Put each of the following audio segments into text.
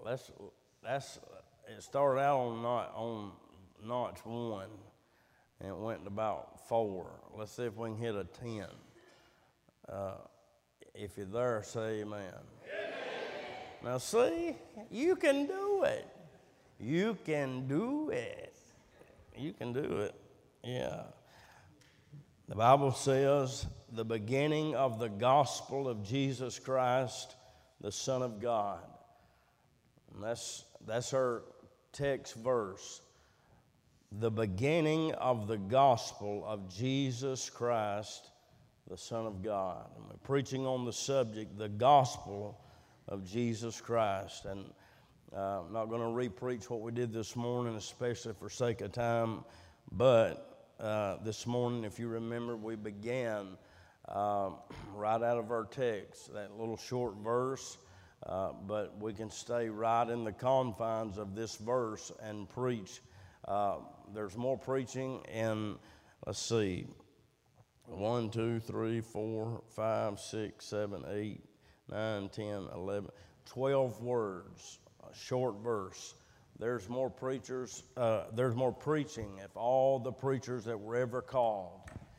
it started out on notch 1, and it went to about 4. Let's see if we can hit a 10. If you're there, say amen. Amen. Now see, you can do it. You can do it. You can do it. Yeah. The Bible says the beginning of the gospel of Jesus Christ, the Son of God. And that's our text verse. The beginning of the gospel of Jesus Christ, the Son of God. And we're preaching on the subject, the gospel of Jesus Christ. And I'm not going to re-preach what we did this morning, especially for sake of time. But this morning, if you remember, we began right out of our text, that little short verse. But we can stay right in the confines of this verse and preach. There's more preaching in, let's see, 1, 2, 3, 4, 5, 6, 7, 8, 9, 10, 11, 12 words, a short verse. There's more preachers, there's more preaching if all the preachers that were ever called,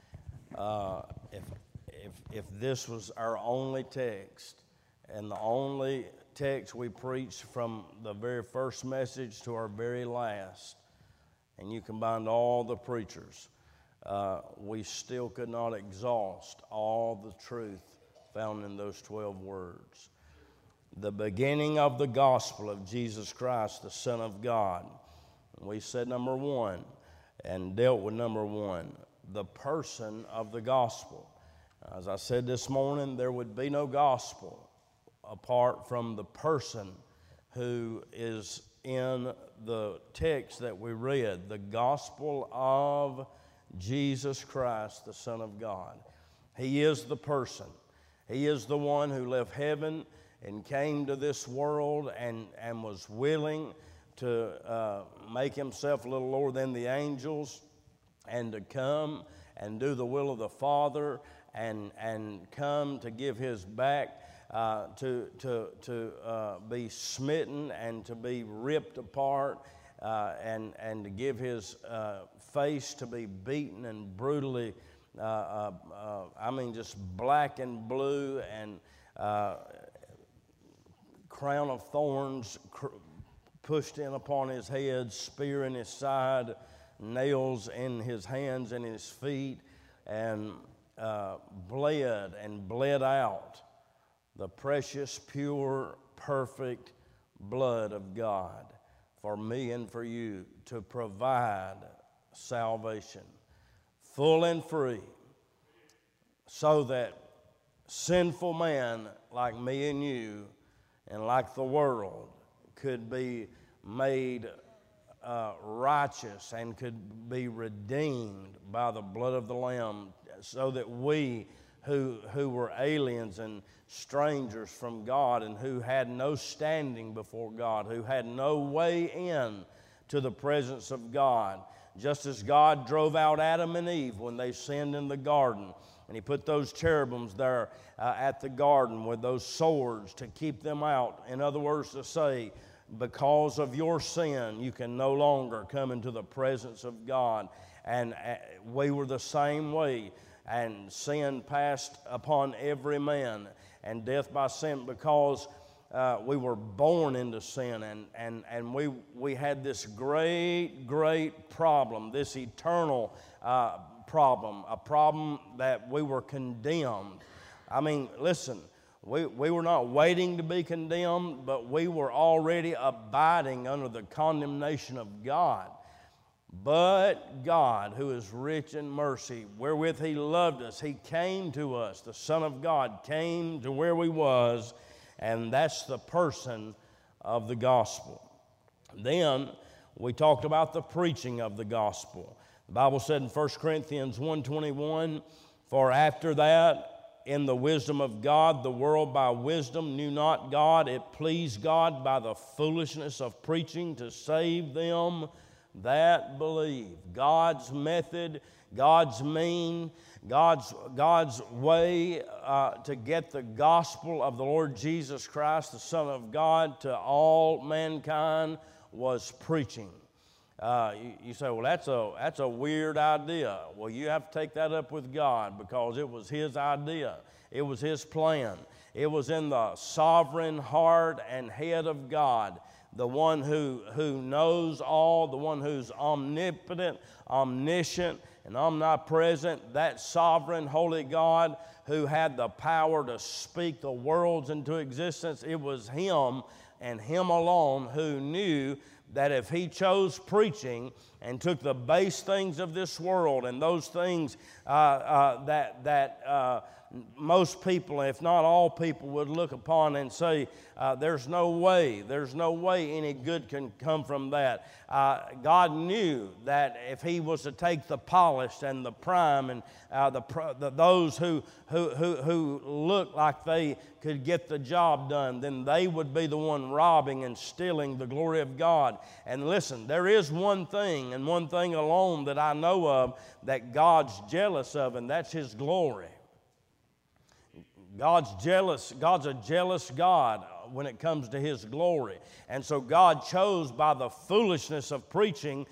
if this was our only text and the only text we preached from the very first message to our very last, and you combined all the preachers, we still could not exhaust all the truth found in those 12 words. The beginning of the gospel of Jesus Christ, the Son of God. We said number 1 and dealt with number 1, the person of the gospel. As I said this morning, there would be no gospel apart from the person who is in the text that we read, the gospel of Jesus Christ, the Son of God. He is the person. He is the one who left heaven and came to this world and was willing to make himself a little lower than the angels and to come and do the will of the Father and come to give his back to be smitten and to be ripped apart and to give his face to be beaten and brutally, just black and blue and crown of thorns pushed in upon his head, spear in his side, nails in his hands and his feet, and bled out the precious, pure, perfect blood of God for me and for you to provide salvation, full and free, so that sinful man like me and you and like the world could be made righteous and could be redeemed by the blood of the Lamb, so that we who were aliens and strangers from God and who had no standing before God, who had no way in to the presence of God, just as God drove out Adam and Eve when they sinned in the garden, and he put those cherubims there at the garden with those swords to keep them out. In other words, to say, because of your sin, you can no longer come into the presence of God. And we were the same way. And sin passed upon every man, and death by sin, because we were born into sin, and we had this great problem, this eternal problem, a problem that we were condemned. I mean, listen, we were not waiting to be condemned, but we were already abiding under the condemnation of God. But God, who is rich in mercy, wherewith he loved us, he came to us. The Son of God came to where we was, and that's the person of the gospel. Then we talked about the preaching of the gospel. The Bible said in 1 Corinthians 1:21, for after that, in the wisdom of God, the world by wisdom knew not God. It pleased God by the foolishness of preaching to save them that believe. God's method, God's mean, God's way to get the gospel of the Lord Jesus Christ, the Son of God, to all mankind was preaching. You say, well, that's a weird idea. Well, you have to take that up with God, because it was His idea. It was His plan. It was in the sovereign heart and head of God, the one who knows all, the one who's omnipotent, omniscient, and omnipresent, that sovereign, holy God who had the power to speak the worlds into existence. It was Him and Him alone who knew that if He chose preaching and took the base things of this world and those things that most people, if not all people, would look upon and say, there's no way any good can come from that. God knew that if He was to take the polished and the prime and those who looked like they could get the job done, then they would be the one robbing and stealing the glory of God. And listen, there is one thing and one thing alone that I know of that God's jealous of, and that's His glory. God's a jealous God when it comes to His glory. And so God chose by the foolishness of preaching,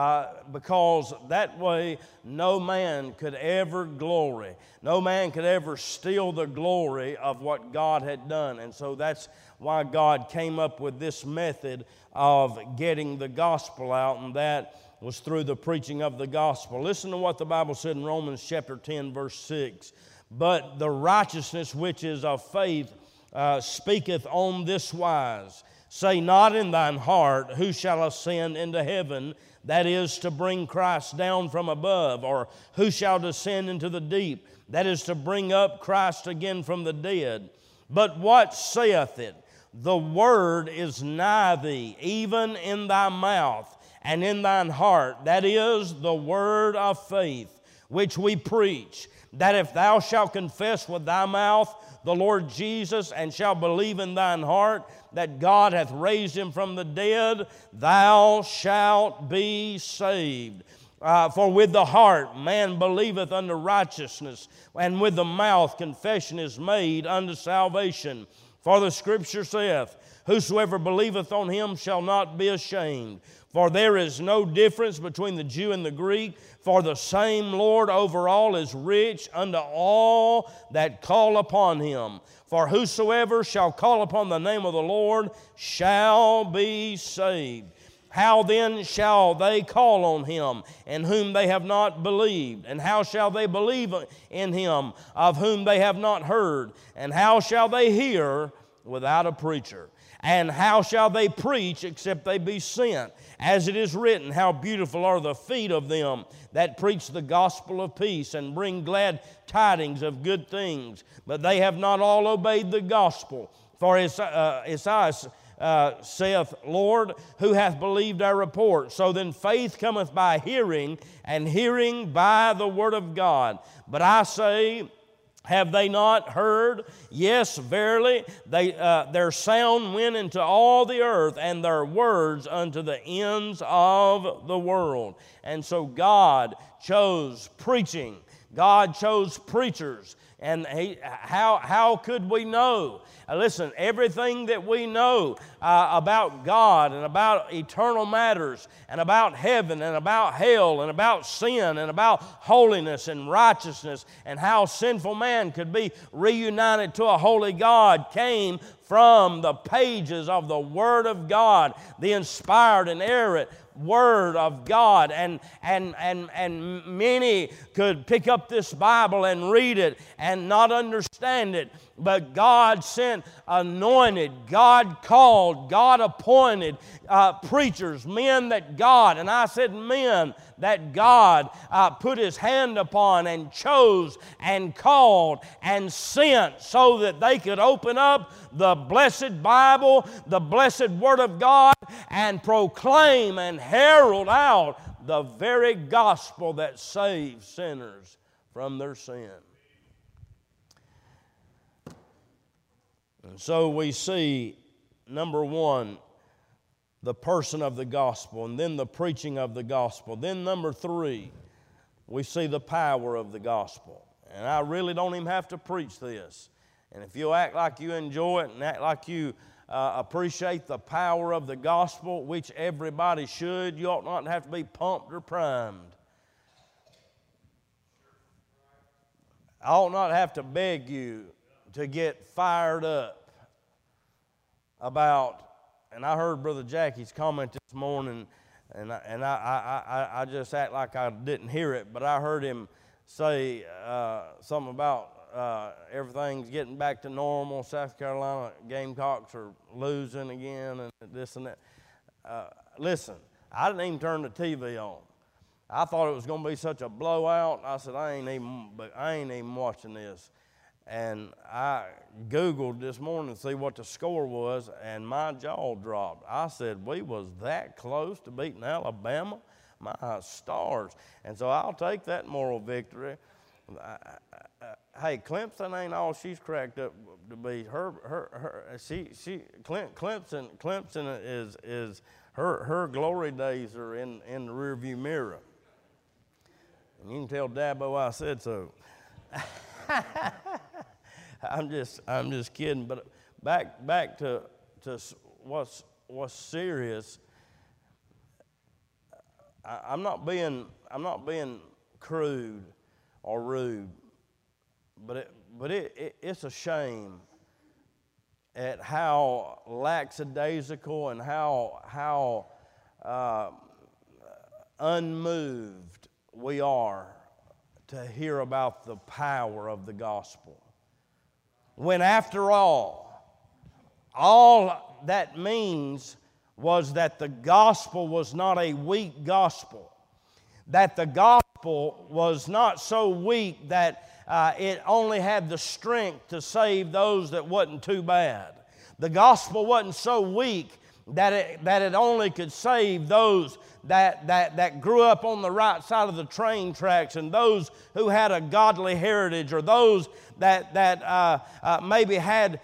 because that way no man could ever glory. No man could ever steal the glory of what God had done. And so that's why God came up with this method of getting the gospel out, and that was through the preaching of the gospel. Listen to what the Bible said in Romans chapter 10, verse 6. But the righteousness which is of faith speaketh on this wise, say not in thine heart, who shall ascend into heaven, that is to bring Christ down from above, or who shall descend into the deep, that is to bring up Christ again from the dead. But what saith it? The word is nigh thee, even in thy mouth and in thine heart, that is the word of faith, which we preach, that if thou shalt confess with thy mouth the Lord Jesus, and shalt believe in thine heart that God hath raised Him from the dead, thou shalt be saved. For with the heart man believeth unto righteousness, and with the mouth confession is made unto salvation. For the Scripture saith, whosoever believeth on Him shall not be ashamed. For there is no difference between the Jew and the Greek, for the same Lord over all is rich unto all that call upon Him. For whosoever shall call upon the name of the Lord shall be saved. How then shall they call on Him in whom they have not believed? And how shall they believe in Him of whom they have not heard? And how shall they hear without a preacher? And how shall they preach except they be sent? As it is written, how beautiful are the feet of them that preach the gospel of peace and bring glad tidings of good things. But they have not all obeyed the gospel. For Isaiah saith, Lord, who hath believed our report? So then faith cometh by hearing, and hearing by the word of God. But I say, have they not heard? Yes, verily, their sound went into all the earth, and their words unto the ends of the world. And so God chose preaching. God chose preachers. And how could we know? Listen, everything that we know about God and about eternal matters and about heaven and about hell and about sin and about holiness and righteousness and how sinful man could be reunited to a holy God came from the pages of the Word of God, the inspired and inerrant Word of God. And many could pick up this Bible and read it and not understand it. But God sent anointed, God called, God appointed preachers, men that God, and I said men that God put His hand upon and chose and called and sent so that they could open up the blessed Bible, the blessed Word of God, and proclaim and herald out the very gospel that saves sinners from their sin. And so we see, number one, the person of the gospel, and then the preaching of the gospel. Then number three, we see the power of the gospel. And I really don't even have to preach this. And if you'll act like you enjoy it and act like you appreciate the power of the gospel, which everybody should, you ought not to have to be pumped or primed. I ought not have to beg you to get fired up about, and I heard Brother Jackie's comment this morning, and I just act like I didn't hear it, but I heard him say something about everything's getting back to normal. South Carolina Gamecocks are losing again and this and that. Listen, I didn't even turn the TV on. I thought it was going to be such a blowout. I said, I ain't even watching this. And I Googled this morning to see what the score was, and my jaw dropped. I said, we was that close to beating Alabama? My stars. And so I'll take that moral victory. Hey, Clemson ain't all she's cracked up to be. Clemson is her glory days are in the rearview mirror. And you can tell Dabo I said so. I'm just kidding. But back to what's serious. I'm not being crude or rude, but it's a shame at how lackadaisical and how unmoved we are to hear about the power of the gospel. When after all that means was that the gospel was not a weak gospel, that the gospel was not so weak that it only had the strength to save those that wasn't too bad. The gospel wasn't so weak that it only could save those that grew up on the right side of the train tracks and those who had a godly heritage or those that maybe had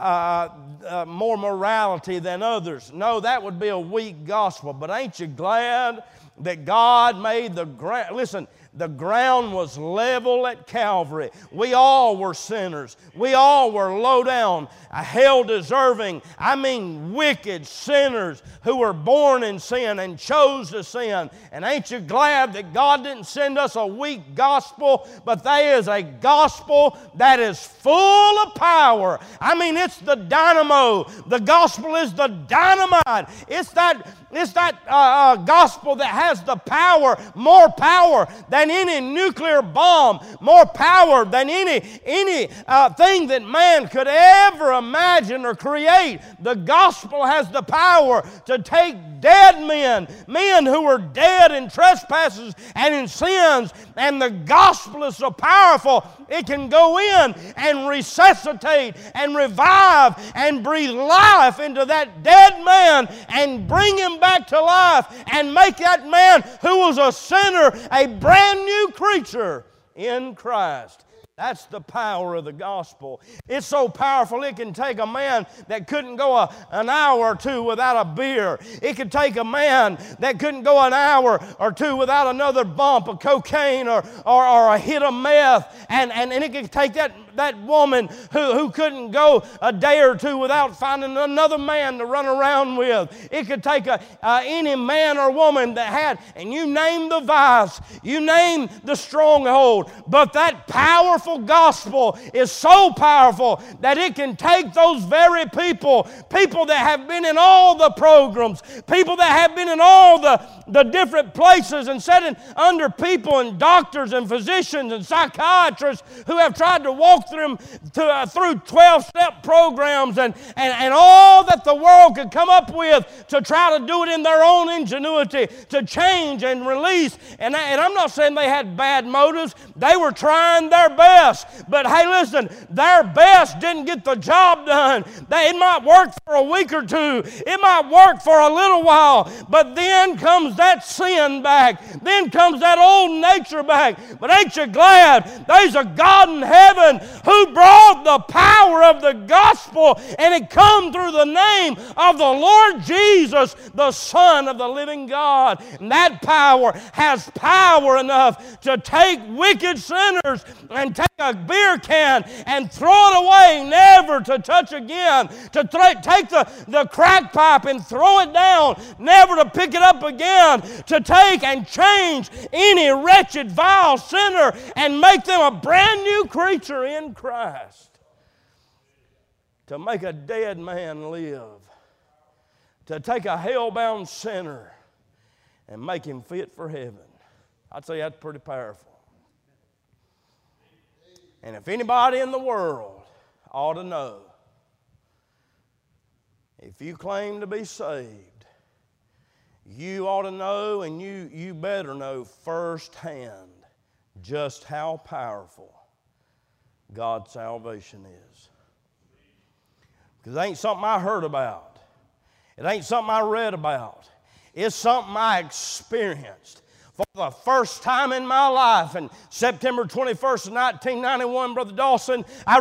more morality than others. No, that would be a weak gospel. But ain't you glad that God made the ground? Listen, the ground was level at Calvary. We all were sinners. We all were low down, hell-deserving, wicked sinners who were born in sin and chose to sin. And ain't you glad that God didn't send us a weak gospel, but there is a gospel that is full of power. It's the dynamo. The gospel is the dynamite. It's that gospel that has the power, more power than any nuclear bomb, more power than any thing that man could ever imagine or create. The gospel has the power to take dead men who were dead in trespasses and in sins, and the gospel is so powerful it can go in and resuscitate and revive and breathe life into that dead man and bring him back to life and make that man who was a sinner a brand new creature in Christ. That's the power of the gospel. It's so powerful it can take a man that couldn't go an hour or two without a beer. It could take a man that couldn't go an hour or two without another bump of cocaine or a hit of meth. And it could take that woman who couldn't go a day or two without finding another man to run around with. It could take any man or woman that had, and you name the vice, you name the stronghold, but that powerful gospel is so powerful that it can take those very people that have been in all the programs, people that have been in all the different places and sitting under people and doctors and physicians and psychiatrists who have tried to walk through 12-step programs and all that the world could come up with to try to do it in their own ingenuity to change and release. And I'm not saying they had bad motives. They were trying their best. But hey, listen, their best didn't get the job done. It might work for a week or two. It might work for a little while. But then comes that sin back. Then comes that old nature back. But ain't you glad there's a God in heaven who brought the power of the gospel, and it come through the name of the Lord Jesus, the Son of the living God. And that power has power enough to take wicked sinners and take a beer can and throw it away, never to touch again, to take the crack pipe and throw it down, never to pick it up again, to take and change any wretched, vile sinner and make them a brand new creature in Christ, to make a dead man live, to take a hell-bound sinner and make him fit for heaven. I'd say that's pretty powerful. And if anybody in the world ought to know, if you claim to be saved, you ought to know, and you better know firsthand just how powerful God's salvation is. Because it ain't something I heard about. It ain't something I read about. It's something I experienced. For the first time in my life, in September 21st, 1991, Brother Dawson, I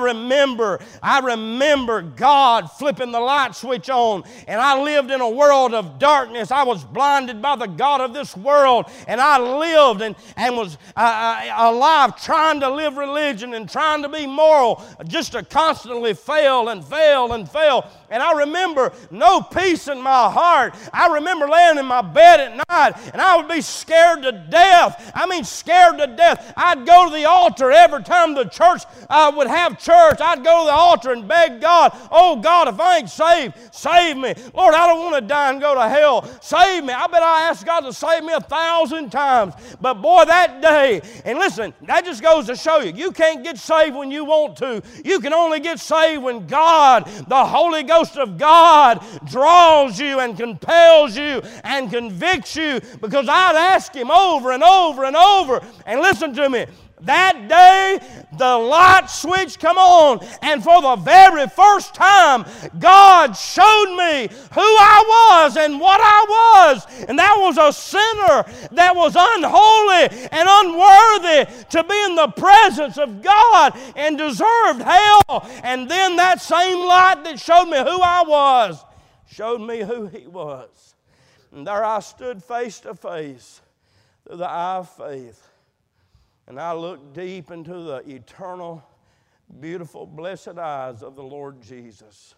remember God flipping the light switch on, and I lived in a world of darkness. I was blinded by the God of this world, and I lived and was alive trying to live religion and trying to be moral, just to constantly fail and fail and fail. And I remember no peace in my heart. I remember laying in my bed at night, and I would be scared to death. I mean, scared to death. I'd go to the altar every time the church would have church. I'd go to the altar and beg God, oh God, if I ain't saved, save me. Lord, I don't want to die and go to hell. Save me. I bet I asked God to save me 1,000 times. But boy, that day, and listen, that just goes to show you, you can't get saved when you want to. You can only get saved when God, the Holy Ghost of God, draws you and compels you and convicts you, because I'd ask Him over and over and over. And listen to me, that day the light switch come on, and for the very first time God showed me who I was and what I was, and that was a sinner that was unholy and unworthy to be in the presence of God and deserved hell. And then that same light that showed me who I was showed me who He was, and there I stood face to face through the eye of faith. And I looked deep into the eternal, beautiful, blessed eyes of the Lord Jesus.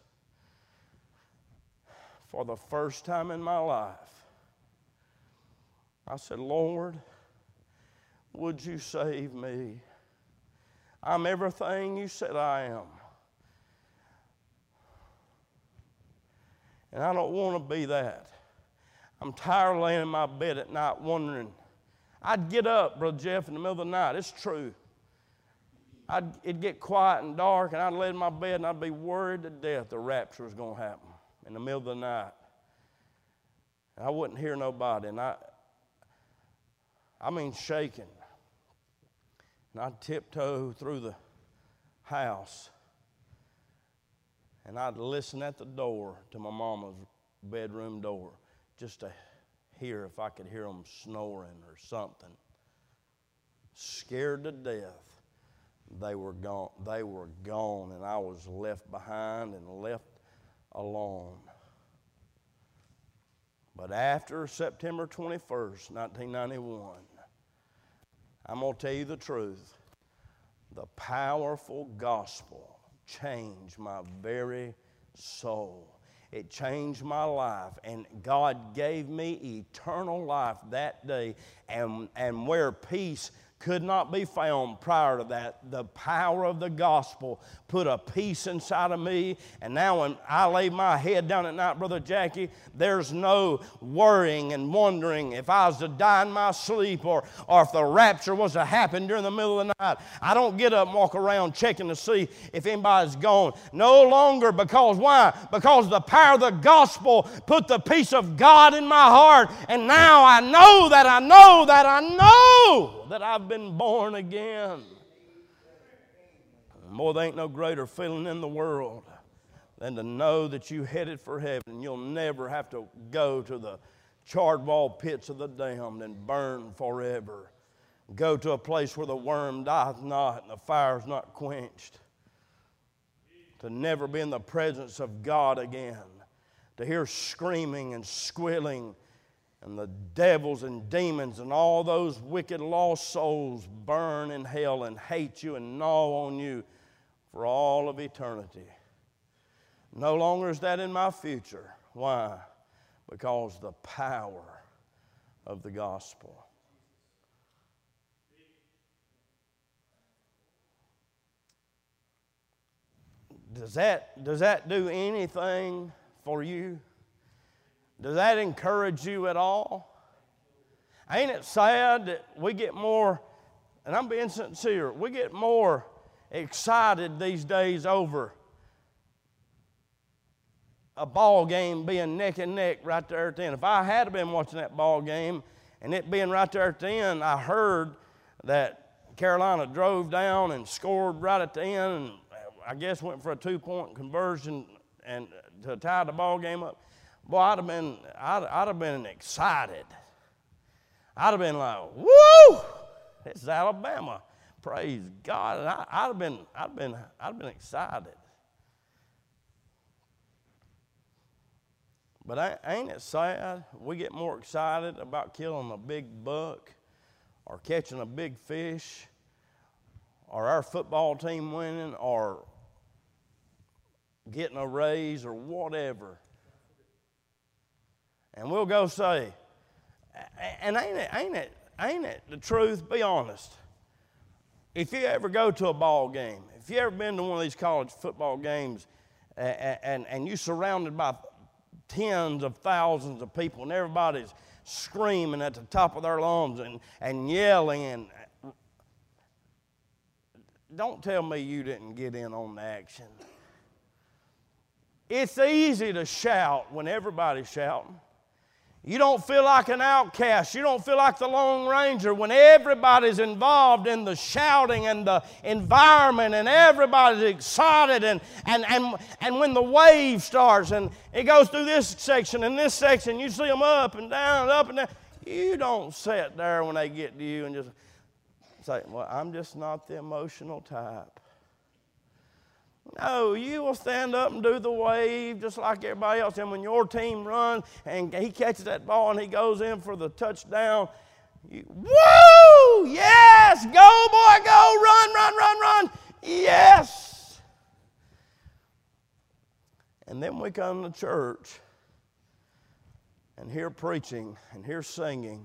For the first time in my life, I said, Lord, would you save me? I'm everything you said I am. And I don't want to be that. I'm tired of laying in my bed at night wondering. I'd get up, Brother Jeff, in the middle of the night. It's true. It'd get quiet and dark, and I'd lay in my bed, and I'd be worried to death the rapture was going to happen in the middle of the night. And I wouldn't hear nobody, and I mean shaking. And I'd tiptoe through the house, and I'd listen at the door to my mama's bedroom door just to hear if I could hear them snoring or something. Scared to death. They were gone. They were gone, and I was left behind and left alone. But after September 21st, 1991, I'm going to tell you the truth. The powerful gospel changed my very soul. It changed my life, and God gave me eternal life that day. And where peace could not be found prior to that, the power of the gospel put a peace inside of me. And now when I lay my head down at night, Brother Jackie, there's no worrying and wondering if I was to die in my sleep or if the rapture was to happen during the middle of the night. I don't get up and walk around checking to see if anybody's gone. No longer. Because why? Because the power of the gospel put the peace of God in my heart. And now I know that I've been born again. More, there ain't no greater feeling in the world than to know that you headed for heaven. You'll never have to go to the charred wall pits of the damned and burn forever. Go to a place where the worm dieth not and the fire's not quenched. to never be in the presence of God again, to hear screaming and squealing and the devils and demons and all those wicked lost souls burn in hell and hate you and gnaw on you for all of eternity. No longer is that in my future. Why? Because the power of the gospel. Does that do anything for you? Does that encourage you at all? Ain't it sad that we get more, and I'm being sincere, we get more excited these days over a ball game being neck and neck right there at the end. If I had been watching that ball game and it being right there at the end, I heard that Carolina drove down and scored right at the end, and I guess went for a 2-point conversion and to tie the ball game up. Boy, I'd have been excited. I'd have been like, woo! It's Alabama. Praise God. And I'd have been excited. But ain't it sad? We get more excited about killing a big buck or catching a big fish or our football team winning or getting a raise or whatever. And we'll go say, and ain't it the truth? Be honest. If you ever go to a ball game, if you ever been to one of these college football games and you're surrounded by tens of thousands of people and everybody's screaming at the top of their lungs and yelling, and don't tell me you didn't get in on the action. It's easy to shout when everybody's shouting. You don't feel like an outcast. You don't feel like the Lone Ranger when everybody's involved in the shouting and the environment and everybody's excited and when the wave starts and it goes through this section and this section, you see them up and down and up and down. You don't sit there when they get to you and just say, well, I'm just not the emotional type. No, you will stand up and do the wave just like everybody else. And when your team runs and he catches that ball and he goes in for the touchdown, woo! Yes! Go, boy, go! Run, run, run, run! Yes! And then we come to church and hear preaching and hear singing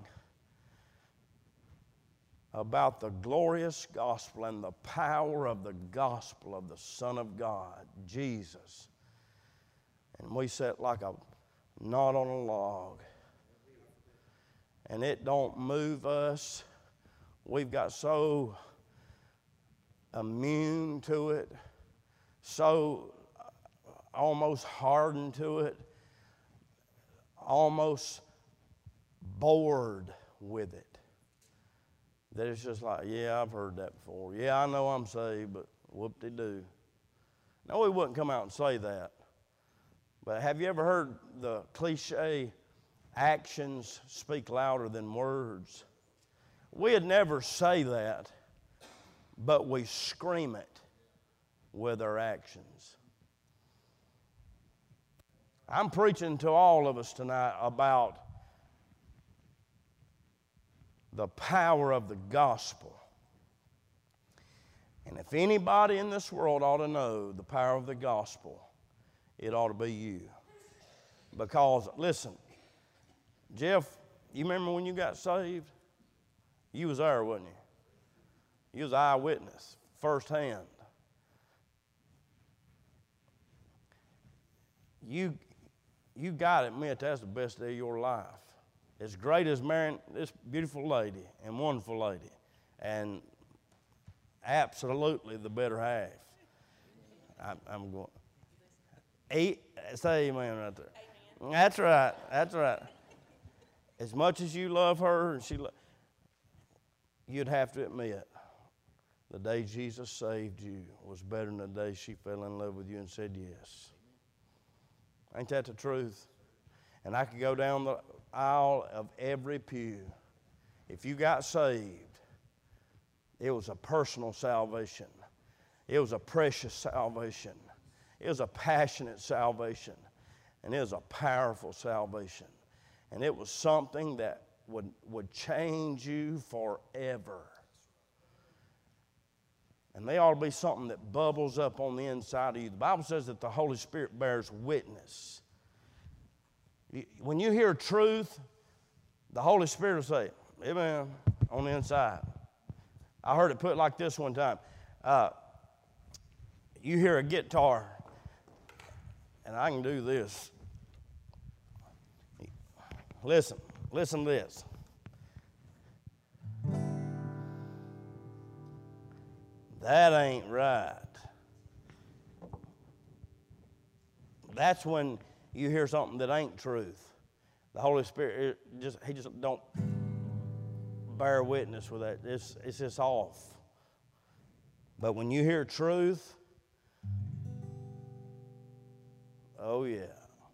about the glorious gospel and the power of the gospel of the Son of God, Jesus. And we sit like a knot on a log. And it don't move us. We've got so immune to it, so almost hardened to it, almost bored with it. That it's just like, yeah, I've heard that before. Yeah, I know I'm saved, but whoop-de-doo. No, we wouldn't come out and say that. But have you ever heard the cliche, actions speak louder than words? We'd never say that, but we scream it with our actions. I'm preaching to all of us tonight about the power of the gospel. And if anybody in this world ought to know the power of the gospel, it ought to be you. Because, listen, Jeff, you remember when you got saved? You was there, wasn't you? You was an eyewitness, firsthand. You got to admit that's the best day of your life. As great as marrying this beautiful lady and wonderful lady, and absolutely the better half. I'm going. Say amen right there. Amen. That's right. That's right. As much as you love her, and you'd have to admit, the day Jesus saved you was better than the day she fell in love with you and said yes. Ain't that the truth? And I could go down the aisle of every pew. If you got saved, it was a personal salvation. It was a precious salvation. is a passionate salvation, and it is a powerful salvation. And it was something that would change you forever. And they ought to be something that bubbles up on the inside of you. The Bible says that the Holy Spirit bears witness. When you hear truth, the Holy Spirit will say, amen, on the inside. I heard it put like this one time. You hear a guitar, and I can do this. Listen to this. That ain't right. That's when you hear something that ain't truth. The Holy Spirit, He just don't bear witness with that. It's just off. But when you hear truth, oh yeah.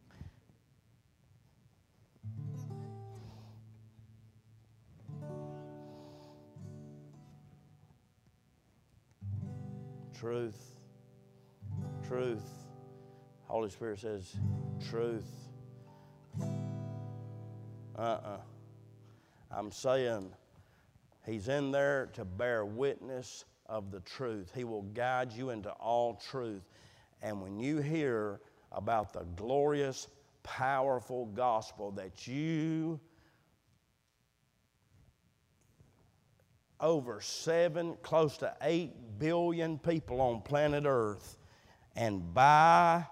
Truth. Holy Spirit says, truth. I'm saying He's in there to bear witness of the truth. He will guide you into all truth. And when you hear about the glorious, powerful gospel that over 7, close to 8 billion people on planet Earth, and by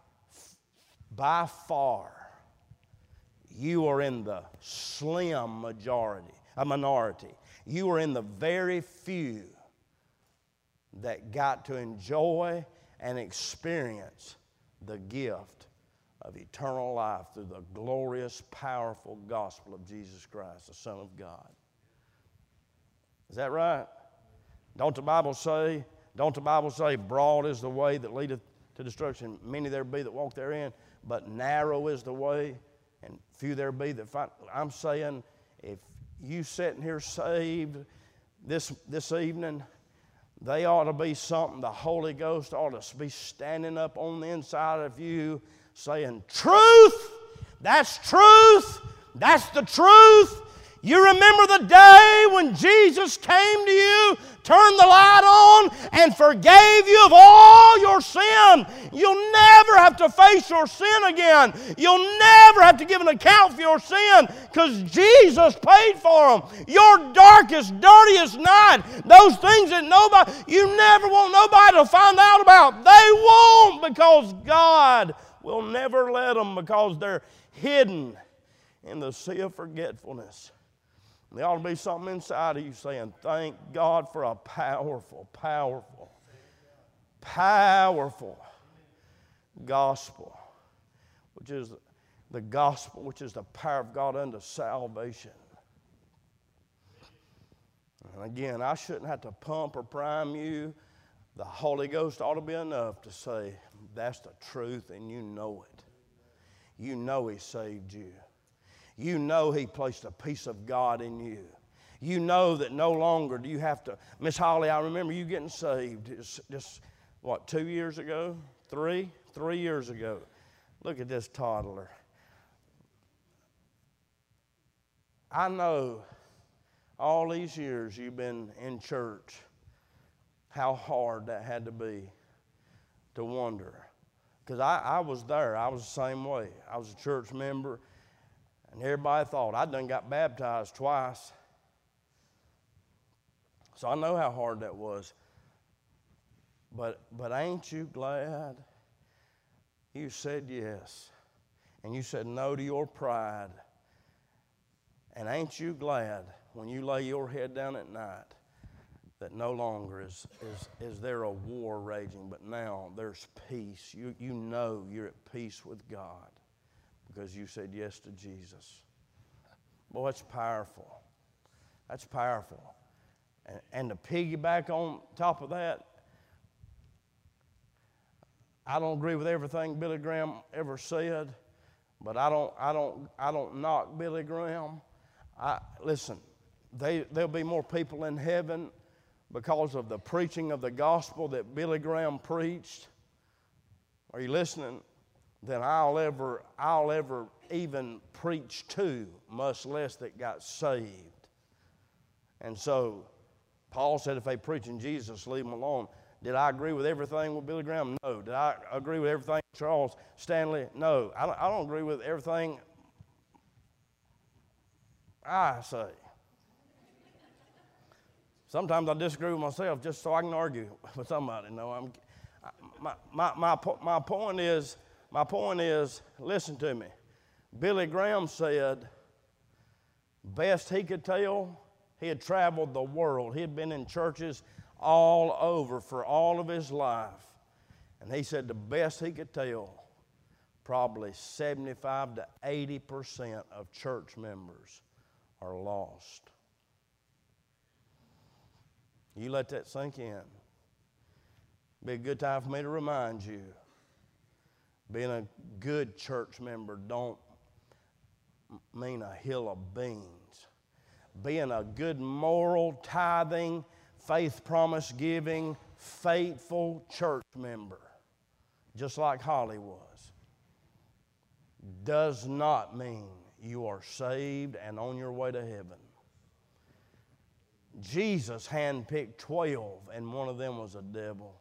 far, you are in the slim minority. You are in the very few that got to enjoy and experience the gift of eternal life through the glorious, powerful gospel of Jesus Christ, the Son of God. Is that right? Don't the Bible say, broad is the way that leadeth to destruction, many there be that walk therein, but narrow is the way, and few there be that find. I'm saying, if you sitting here saved this evening, they ought to be something the Holy Ghost ought to be standing up on the inside of you saying, truth, that's truth, that's the truth. You remember the day when Jesus came to you, turned the light on, and forgave you of all your sin. You'll never have to face your sin again. You'll never have to give an account for your sin because Jesus paid for them. Your darkest, dirtiest night, those things that you never want nobody to find out about, they won't, because God will never let them, because they're hidden in the sea of forgetfulness. There ought to be something inside of you saying, thank God for a powerful, powerful, powerful gospel, which is the gospel, which is the power of God unto salvation. And again, I shouldn't have to pump or prime you. The Holy Ghost ought to be enough to say, that's the truth, and you know it. You know He saved you. You know He placed a piece of God in you. You know that no longer do you have to. Miss Holly, I remember you getting saved just 2 years ago? 3 years ago. Look at this toddler. I know all these years you've been in church, how hard that had to be to wonder. Because I was there. I was the same way. I was a church member. And everybody thought I done got baptized twice. So I know how hard that was. But ain't you glad you said yes? And you said no to your pride. And ain't you glad when you lay your head down at night that no longer is there a war raging, but now there's peace. You know you're at peace with God, because you said yes to Jesus. Boy, that's powerful. That's powerful. And to piggyback on top of that, I don't agree with everything Billy Graham ever said, but I don't knock Billy Graham. Listen, there'll be more people in heaven because of the preaching of the gospel that Billy Graham preached are you listening, than I'll ever even preach to, much less that got saved. And so Paul said if they preach in Jesus, leave them alone. Did I agree with everything with Billy Graham? No. Did I agree with everything with Charles Stanley? No. I don't agree with everything I say. Sometimes I disagree with myself just so I can argue with somebody. No, my point is, listen to me. Billy Graham said, best he could tell, he had traveled the world. He had been in churches all over for all of his life. And he said the best he could tell, probably 75 to 80% of church members are lost. You let that sink in. Be a good time for me to remind you. Being a good church member don't mean a hill of beans. Being a good moral, tithing, faith promise giving, faithful church member, just like Holly was, does not mean you are saved and on your way to heaven. Jesus handpicked 12, and one of them was a devil.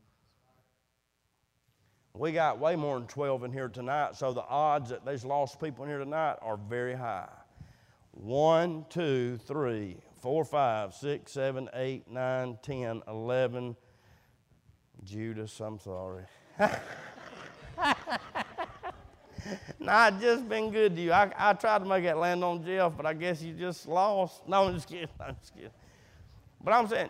We got way more than 12 in here tonight, so the odds that there's lost people in here tonight are very high. 1, 2, 3, 4, 5, 6, 7, 8, 9, 10, 11. Judas, I'm sorry. No, I've just been good to you. I tried to make that land on Jeff, but I guess you just lost. No, I'm just kidding. But I'm saying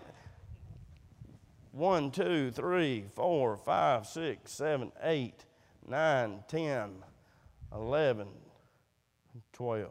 1, 2, 3, 4, 5, 6, 7, 8, 9, 10, 11, 12.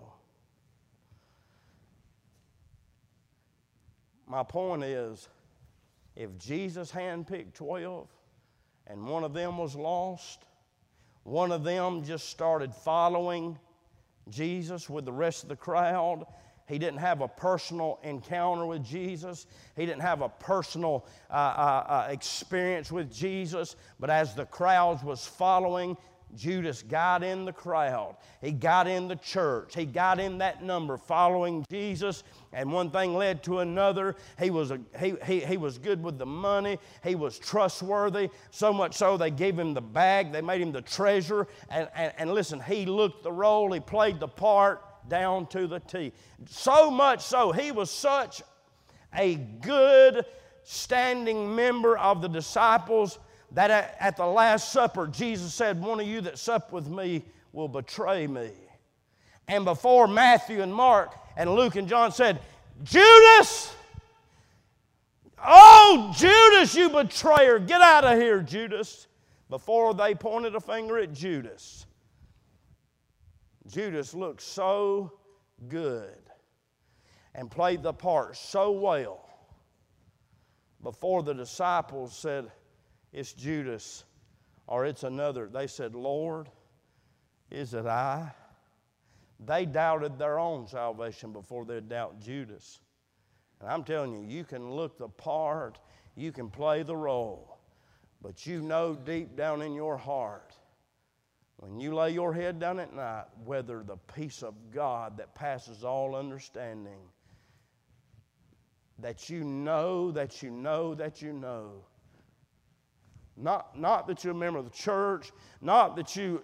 My point is, if Jesus handpicked 12 and one of them was lost, one of them just started following Jesus with the rest of the crowd. He didn't have a personal encounter with Jesus. He didn't have a personal experience with Jesus. But as the crowds was following, Judas got in the crowd. He got in the church. He got in that number following Jesus. And one thing led to another. He was good with the money. He was trustworthy. So much so they gave him the bag. They made him the treasurer. And listen, he looked the role. He played the part down to the T. So much so, he was such a good standing member of the disciples that at the Last Supper, Jesus said, one of you that sup with me will betray me. And before Matthew and Mark and Luke and John said, Judas, oh, Judas, you betrayer, get out of here, Judas. Before they pointed a finger at Judas, Judas looked so good and played the part so well. Before the disciples said, it's Judas or it's another, they said, Lord, is it I? They doubted their own salvation before they'd doubt Judas. And I'm telling you, you can look the part, you can play the role, but you know deep down in your heart, when you lay your head down at night, whether the peace of God that passes all understanding, that you know, not that you're a member of the church, not that you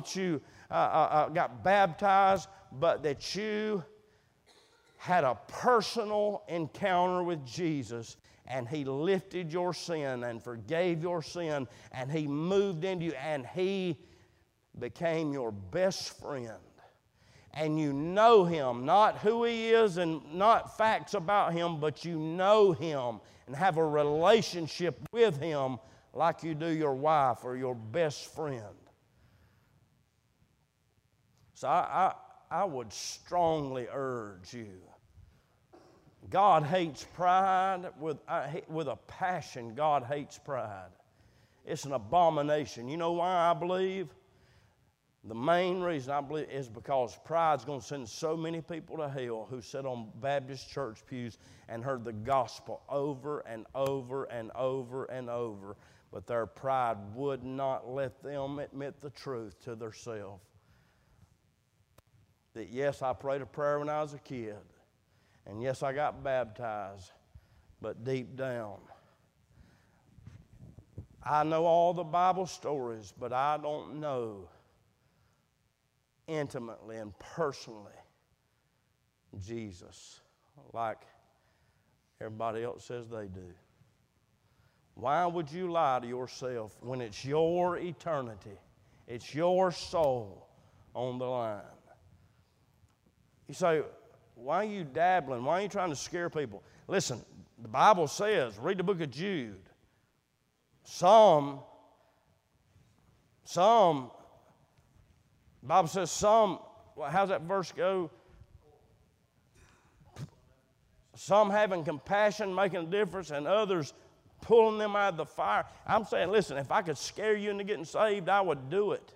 got baptized, but that you had a personal encounter with Jesus, and He lifted your sin and forgave your sin, and He moved into you, and He became your best friend. And you know Him, not who He is and not facts about Him, but you know Him and have a relationship with Him like you do your wife or your best friend. So I would strongly urge you. God hates pride with a passion. God hates pride. It's an abomination. You know why I believe? The main reason I believe is because pride's going to send so many people to hell who sit on Baptist church pews and heard the gospel over and over and over and over, but their pride would not let them admit the truth to themselves. That yes, I prayed a prayer when I was a kid, and yes, I got baptized, but deep down, I know all the Bible stories, but I don't know intimately and personally Jesus like everybody else says they do. Why would you lie to yourself when it's your eternity, it's your soul on the line? You say, why are you dabbling? Why are you trying to scare people? Listen, the Bible says, read the book of Jude. The Bible says how's that verse go? Some having compassion, making a difference, and others pulling them out of the fire. I'm saying, listen, if I could scare you into getting saved, I would do it.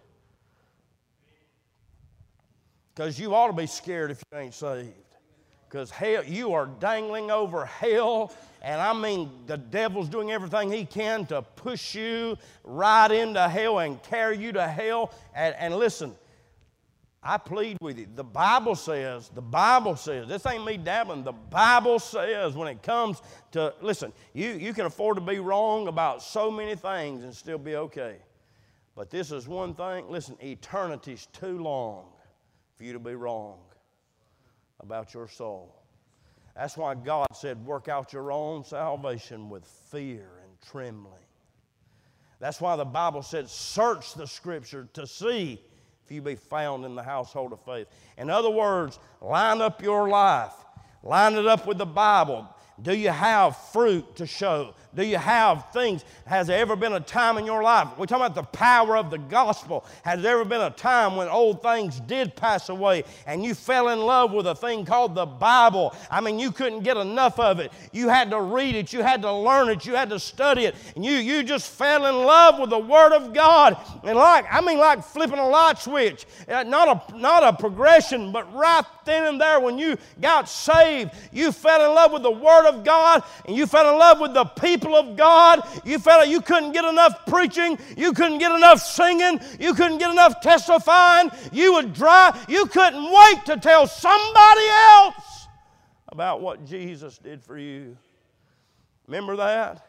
Because you ought to be scared if you ain't saved. Because hell, you are dangling over hell, and I mean the devil's doing everything he can to push you right into hell and carry you to hell. And listen, I plead with you. The Bible says, this ain't me dabbling, the Bible says when it comes to, listen, you can afford to be wrong about so many things and still be okay. But this is one thing, listen, eternity's too long for you to be wrong about your soul. That's why God said, work out your own salvation with fear and trembling. That's why the Bible said, search the Scripture to see if you be found in the household of faith. In other words, line up your life. Line it up with the Bible. Do you have fruit to show? Do you have things? Has there ever been a time in your life? We're talking about the power of the gospel. Has there ever been a time when old things did pass away and you fell in love with a thing called the Bible? I mean, you couldn't get enough of it. You had to read it. You had to learn it. You had to study it. And you just fell in love with the Word of God. And like flipping a light switch. Not a progression, but right then and there when you got saved, you fell in love with the Word of God, and you fell in love with the people of God. You couldn't get enough preaching. You couldn't get enough singing. You couldn't get enough testifying. You would dry. You couldn't wait to tell somebody else about what Jesus did for you. Remember that?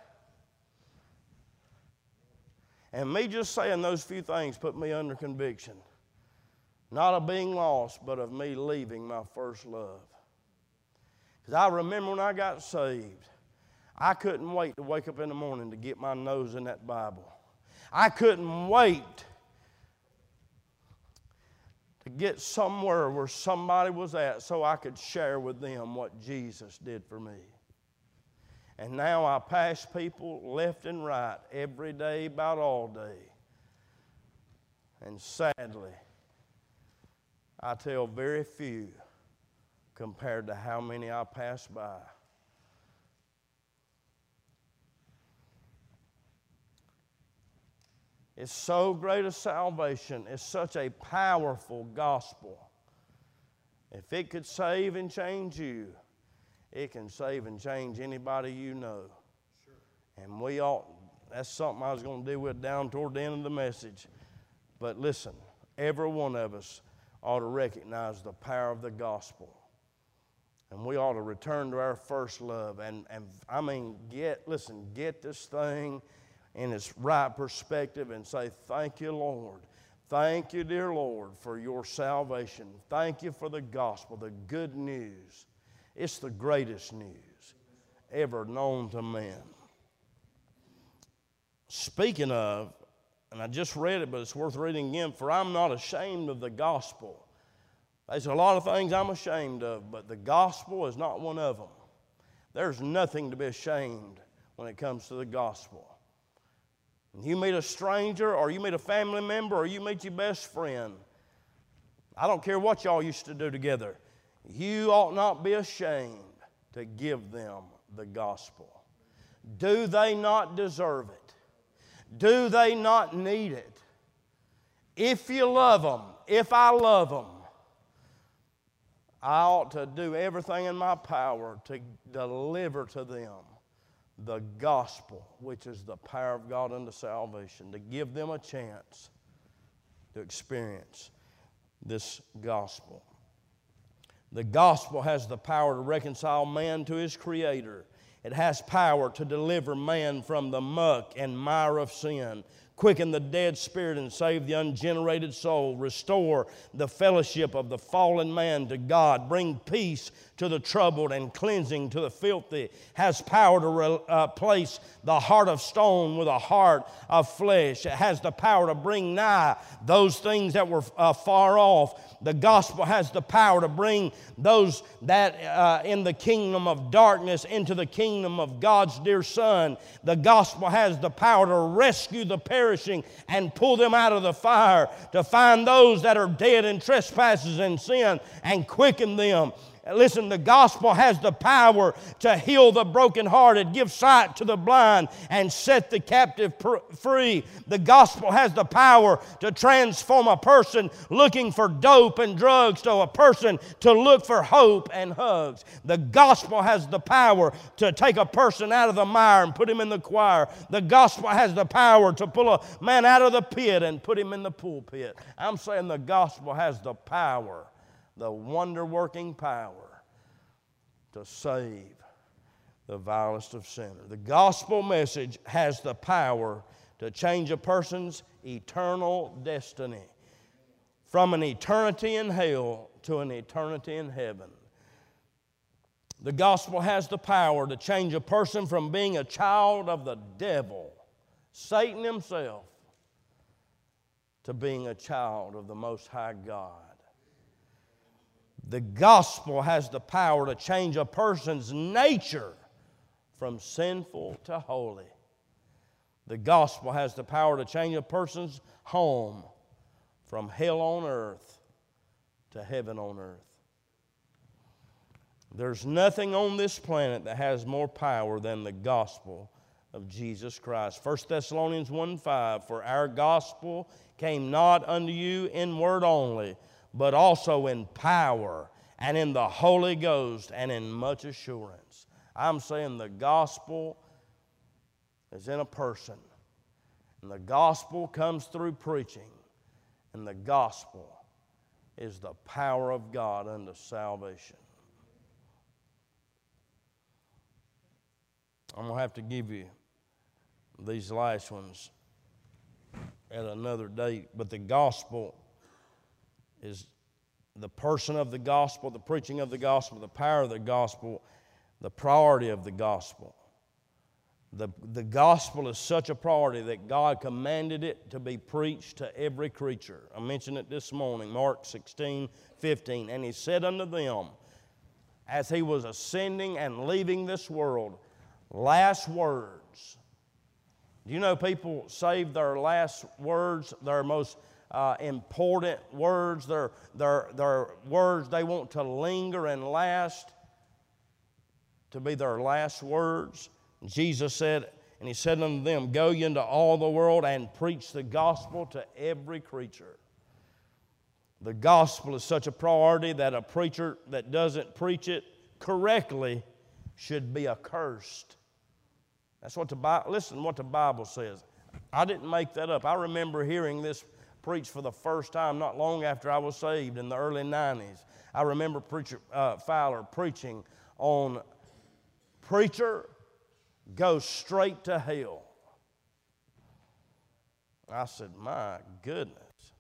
And me just saying those few things put me under conviction. Not of being lost, but of me leaving my first love. Because I remember when I got saved, I couldn't wait to wake up in the morning to get my nose in that Bible. I couldn't wait to get somewhere where somebody was at so I could share with them what Jesus did for me. And now I pass people left and right every day, about all day. And sadly, I tell very few compared to how many I pass by. It's so great a salvation. It's such a powerful gospel. If it could save and change you, it can save and change anybody you know. Sure. And that's something I was going to deal with down toward the end of the message. But listen, every one of us ought to recognize the power of the gospel. And we ought to return to our first love. And get this thing in its right perspective and say, thank you, Lord. Thank you, dear Lord, for your salvation. Thank you for the gospel, the good news. It's the greatest news ever known to man. Speaking of, and I just read it, but it's worth reading again, for I'm not ashamed of the gospel. There's a lot of things I'm ashamed of, but the gospel is not one of them. There's nothing to be ashamed when it comes to the gospel. When you meet a stranger, or you meet a family member, or you meet your best friend, I don't care what y'all used to do together, you ought not be ashamed to give them the gospel. Do they not deserve it? Do they not need it? If you love them, if I love them, I ought to do everything in my power to deliver to them the gospel, which is the power of God unto salvation, to give them a chance to experience this gospel. The gospel has the power to reconcile man to his Creator. It has power to deliver man from the muck and mire of sin, quicken the dead spirit and save the ungenerated soul, restore the fellowship of the fallen man to God, bring peace to the troubled and cleansing to the filthy, has power to replace the heart of stone with a heart of flesh. It has the power to bring nigh those things that were far off. The gospel has the power to bring those that in the kingdom of darkness into the kingdom of God's dear Son. The gospel has the power to rescue the perishing and pull them out of the fire, to find those that are dead in trespasses and sin and quicken them. Listen, the gospel has the power to heal the brokenhearted, give sight to the blind, and set the captive free. The gospel has the power to transform a person looking for dope and drugs to a person to look for hope and hugs. The gospel has the power to take a person out of the mire and put him in the choir. The gospel has the power to pull a man out of the pit and put him in the pulpit. I'm saying the gospel has the power, the wonder-working power to save the vilest of sinners. The gospel message has the power to change a person's eternal destiny from an eternity in hell to an eternity in heaven. The gospel has the power to change a person from being a child of the devil, Satan himself, to being a child of the Most High God. The gospel has the power to change a person's nature from sinful to holy. The gospel has the power to change a person's home from hell on earth to heaven on earth. There's nothing on this planet that has more power than the gospel of Jesus Christ. 1 Thessalonians 1:5, for our gospel came not unto you in word only, but also in power and in the Holy Ghost and in much assurance. I'm saying the gospel is in a person. And the gospel comes through preaching. And the gospel is the power of God unto salvation. I'm going to have to give you these last ones at another date. But the gospel is the person of the gospel, the preaching of the gospel, the power of the gospel, the priority of the gospel. The gospel is such a priority that God commanded it to be preached to every creature. I mentioned it this morning, Mark 16:15. And he said unto them, as he was ascending and leaving this world, last words. Do you know people save their last words, their most important words, their words they want to linger and last, to be their last words? Jesus said, and he said unto them, go ye into all the world and preach the gospel to every creature. The gospel is such a priority that a preacher that doesn't preach it correctly should be accursed. That's what the Bible, listen to what the Bible says. I didn't make that up. I remember hearing this preached for the first time not long after I was saved in the early 90s. I remember Preacher Fowler preaching on preacher go straight to hell. I said, my goodness.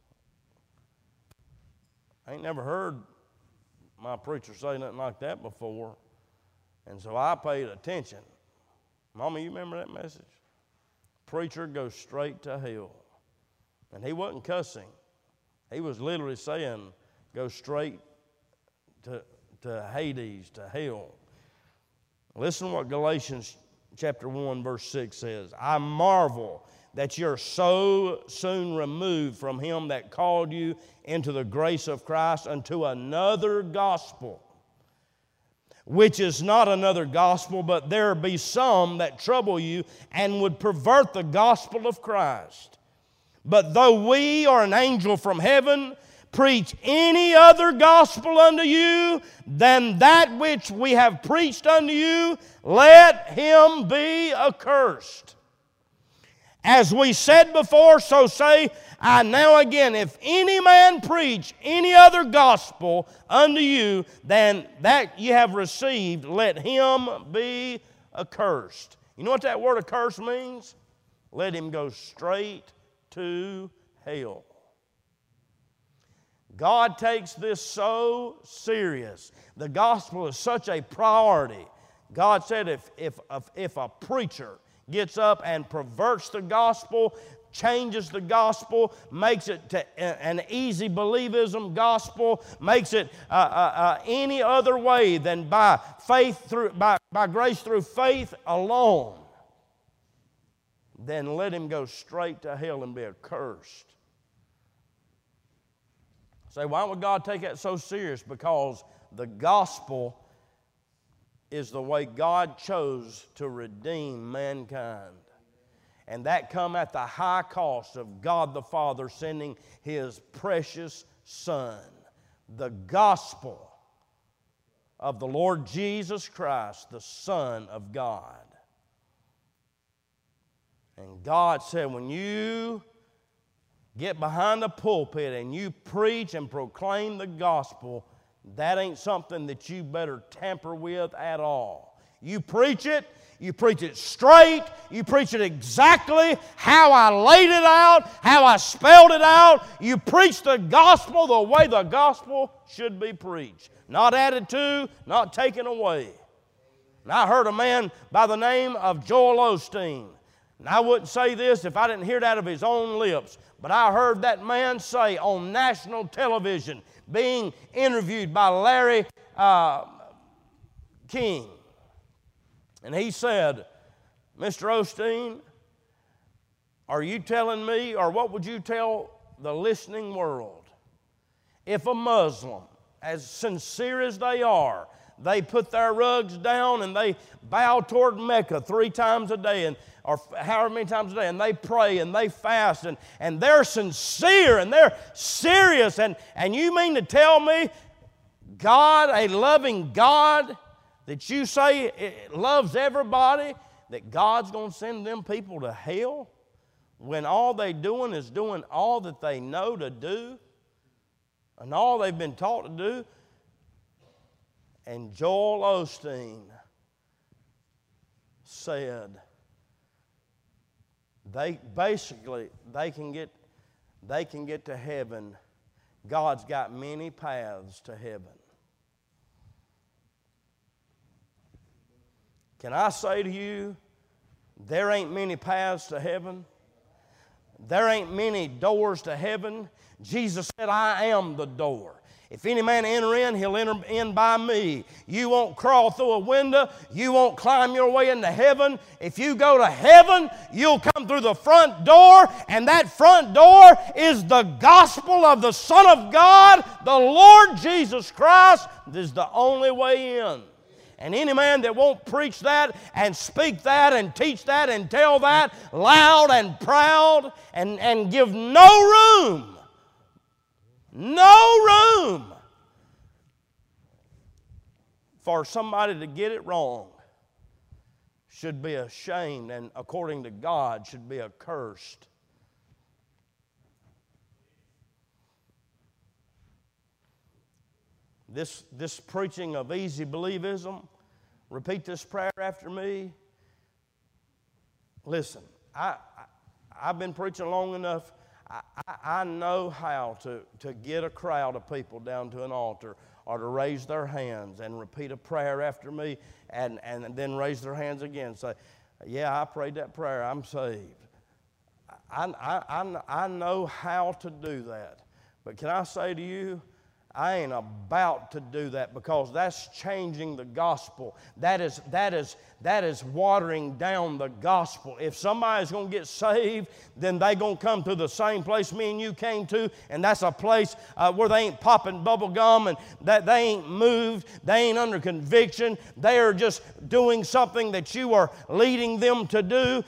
I ain't never heard my preacher say nothing like that before. And so I paid attention. Mama, you remember that message? Preacher goes straight to hell. And he wasn't cussing. He was literally saying, go straight to Hades, to hell. Listen to what Galatians chapter 1, verse 6 says. I marvel that you're so soon removed from him that called you into the grace of Christ unto another gospel, which is not another gospel, but there be some that trouble you and would pervert the gospel of Christ. But though we or an angel from heaven preach any other gospel unto you than that which we have preached unto you, let him be accursed. As we said before, so say I now again, if any man preach any other gospel unto you than that ye have received, let him be accursed. You know what that word accursed means? Let him go straight to hell. God takes this so serious. The gospel is such a priority. God said if a preacher gets up and perverts the gospel, changes the gospel, makes it to an easy believism gospel, makes it any other way than by faith by grace through faith alone, then let him go straight to hell and be accursed. Say, why would God take that so serious? Because the gospel is the way God chose to redeem mankind. And that come at the high cost of God the Father sending His precious Son. The gospel of the Lord Jesus Christ, the Son of God. And God said, when you get behind the pulpit and you preach and proclaim the gospel, that ain't something that you better tamper with at all. You preach it straight, you preach it exactly how I laid it out, how I spelled it out. You preach the gospel the way the gospel should be preached. Not added to, not taken away. And I heard a man by the name of Joel Osteen. And I wouldn't say this if I didn't hear it out of his own lips. But I heard that man say on national television, being interviewed by Larry King. And he said, Mr. Osteen, are you telling me, or what would you tell the listening world, if a Muslim, as sincere as they are, they put their rugs down and they bow toward Mecca 3 times a day, or however many times a day, and they pray and they fast, and they're sincere and they're serious, and you mean to tell me God, a loving God that you say loves everybody, that God's going to send them people to hell when all they're doing is doing all that they know to do and all they've been taught to do? And Joel Osteen said they can get to heaven. God's got many paths to heaven. Can I say to you, there ain't many paths to heaven. There ain't many doors to heaven. Jesus said, I am the door. If any man enter in, he'll enter in by me. You won't crawl through a window. You won't climb your way into heaven. If you go to heaven, you'll come through the front door, and that front door is the gospel of the Son of God, the Lord Jesus Christ. This is the only way in. And any man that won't preach that and speak that and teach that and tell that loud and proud and give no room for somebody to get it wrong should be ashamed, and according to God should be accursed. This preaching of easy believism, repeat this prayer after me. Listen, I've been preaching long enough. I know how to get a crowd of people down to an altar or to raise their hands and repeat a prayer after me and then raise their hands again and say, yeah, I prayed that prayer, I'm saved. I know how to do that. But can I say to you, I ain't about to do that, because that's changing the gospel. That is watering down the gospel. If somebody's going to get saved, then they going to come to the same place me and you came to, and that's a place where they ain't popping bubble gum, and that they ain't moved, they ain't under conviction. They are just doing something that you are leading them to do.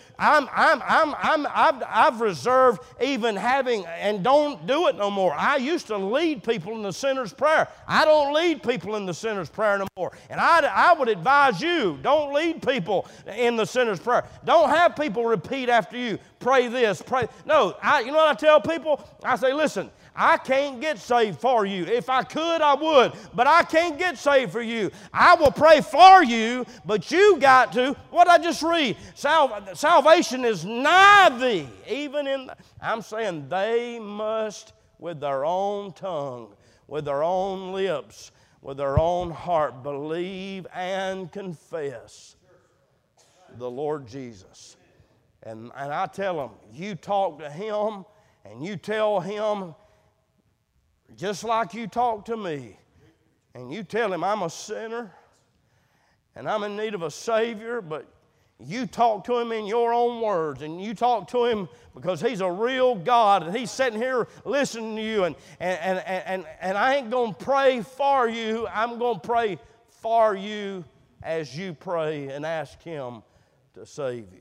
I've reserved even having, and don't do it no more. I used to lead people in the sinner's prayer. I don't lead people in the sinner's prayer no more. And I would advise you, don't lead people in the sinner's prayer. Don't have people repeat after you, pray this, pray. No, you know what I tell people? I say, listen, I can't get saved for you. If I could, I would. But I can't get saved for you. I will pray for you, but you got to, what I just read, salvation is nigh thee. I'm saying they must, with their own tongue, with their own lips, with their own heart, believe and confess the Lord Jesus. And I tell them, you talk to Him and you tell Him just like you talk to me. And you tell Him, I'm a sinner and I'm in need of a Savior, but you talk to Him in your own words, and you talk to Him because He's a real God, and He's sitting here listening to you, and I ain't going to pray for you. I'm going to pray for you as you pray and ask Him to save you.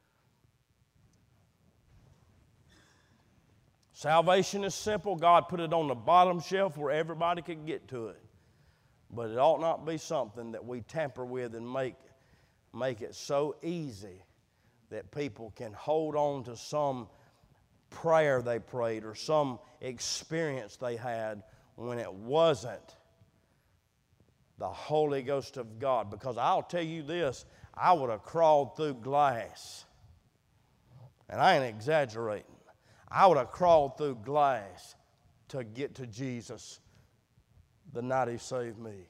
Salvation is simple. God put it on the bottom shelf where everybody could get to it. But it ought not be something that we tamper with and make it so easy that people can hold on to some prayer they prayed or some experience they had when it wasn't the Holy Ghost of God. Because I'll tell you this, I would have crawled through glass. And I ain't exaggerating. I would have crawled through glass to get to Jesus the night He saved me.